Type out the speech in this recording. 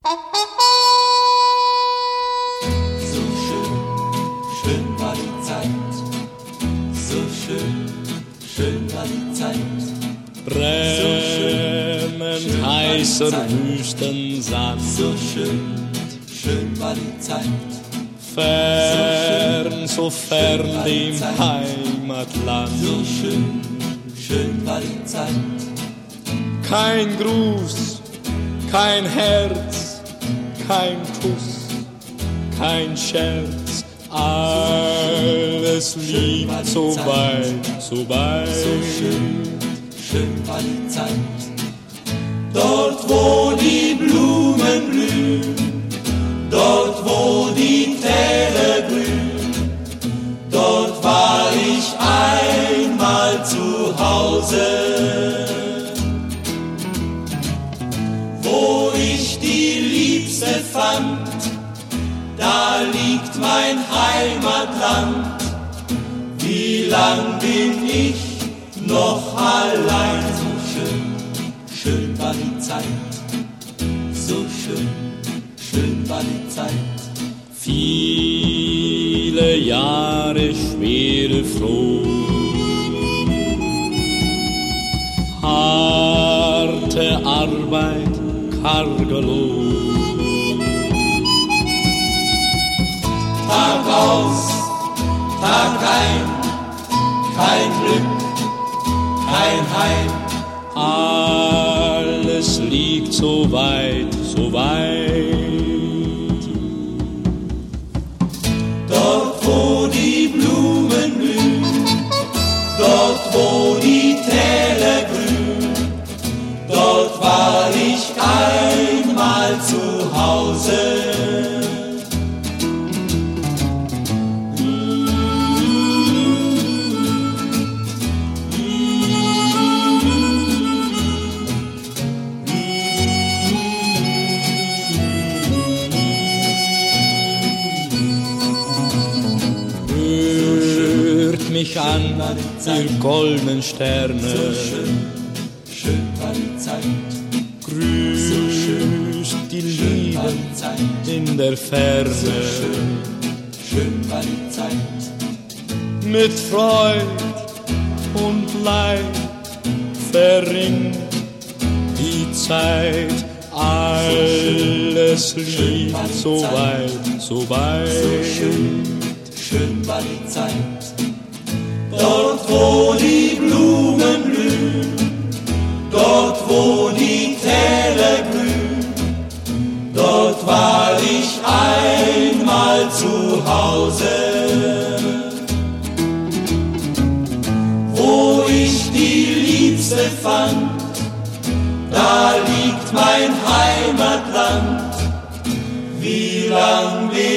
So schön, schön war die Zeit. So schön, schön war die Zeit. Brennend heißer Wüstensand. So schön, schön war die Zeit. Fern, so fern dem Heimatland. So schön, schön war die Zeit. Kein Gruß, kein Herz, kein Kuss, kein Scherz. Alles liegt so weit, so weit. So schön, schön war die Zeit. Dort, wo die Blumen blühen, dort, wo die Täler grün, dort war ich einmal zu Hause. Wo ich die Liebste fand, da liegt mein Heimatland. Wie lang bin ich noch allein? So schön, schön war die Zeit. So schön, schön war die Zeit. Viele Jahre schwere Froh, harte Arbeit, karger Lohn. Tag aus, Tag ein, kein Glück, kein Heim. Alles liegt so weit, so weit. Dort, wo die Blumen blühen, dort, wo die Täler grün, dort war ich einmal zu Hause. Mich an, ihr goldenen Sterne. So schön, schön war die Zeit. Grüßt so schön, die schön Liebe war die Zeit. In der Ferne. So schön, schön war die Zeit. Mit Freud und Leid verrinnt die Zeit. Alles so schön, liegt so weit, so weit. So schön, schön war die Zeit. Dort, wo die Blumen blühen, dort, wo die Täler grün, dort war ich einmal zu Hause. Wo ich die Liebste fand, da liegt mein Heimatland. Wie lang bin